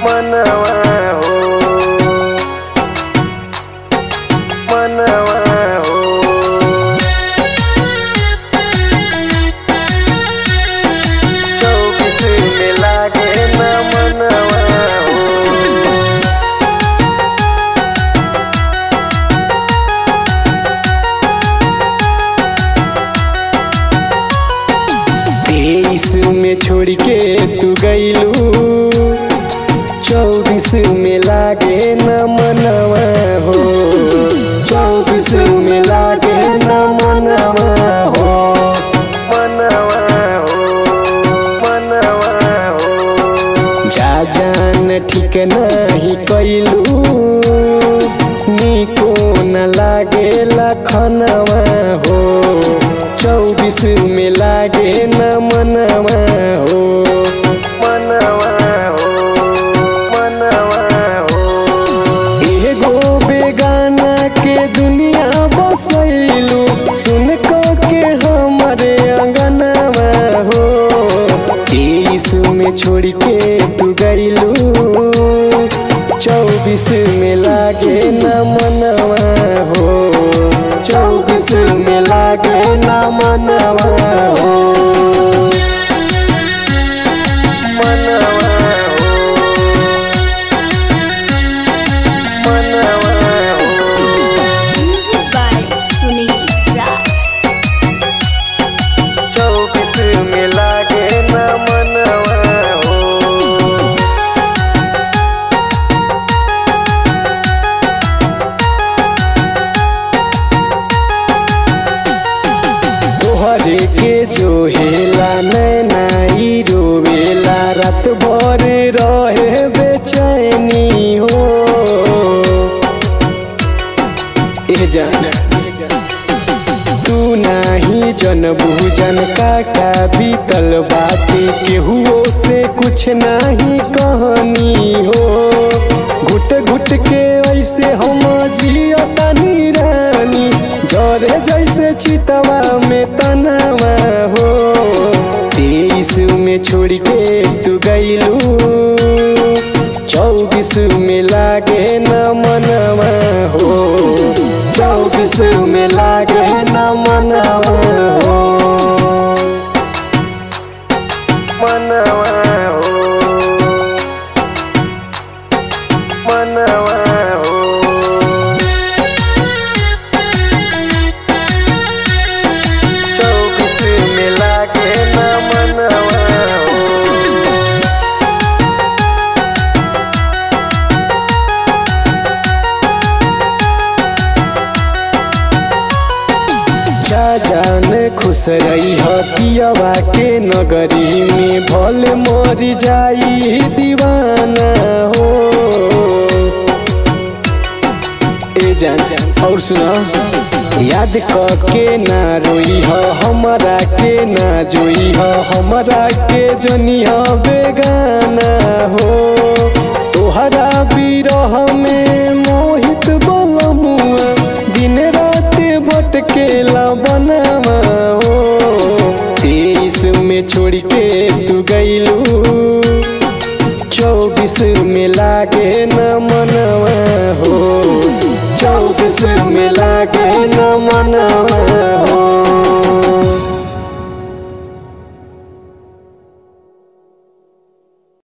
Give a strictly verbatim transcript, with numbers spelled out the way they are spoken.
मनवा हो मनवा हो चौबीस में लागे न मनवा हो तेईस में छोड़ के तू गईलू चौबीस में लागे न मनवा हो चौबीस में लागे न मनवा हो मनवा हो मनवा हो जा जान ठीक नहीं कैलू निको न लागे लखनवा हो चौबीस में लागे न मनवा हो मनवा हो मनवा हो एगो बेगाना के दुनिया बसैलू सुन को के हमारे अंगनवा हो तेईस में छोड़ के तू गईलू चौबीस में लागे न मनवा हो चौबीस में लागे न मनवा हो मनवा हो मनवा हो Music by Sunil Raj. चौबीस में लागे न मनवा हो तोहरे के जो हेला नैनाई रोवेला रात भर रहे बेचैनी हो ए जान तू नाही जनबू जन का का बीतल बाटे केहुओ से कुछ नहीं कहनी हो घुट घुट के ऐसे हम जियतानी रानी जरे जैसे चितवा में तनवा हो तेईस में छोड़ के तू गईलू चौबीस में लागे न मनवा हो चौबीस में लागे न मनवा हो मनवा हो मनवा हो चौबीस में लागे न मनवा हो जा जान खुश रही है पियवा के नगरी में भल मर जाई दीवाना हो ए जान और सुना याद के ना रोई है हमारा के ना जोई है हमारा के जनी है बेगाना हो तोहरा बिरह में मोहित बलमुआ दिन रात भटकेला बनवा हो तेईस में छोड़ के तू गईलू चौबीस में लागे न मनवा हो चौबीस में लागे न मनवा हो।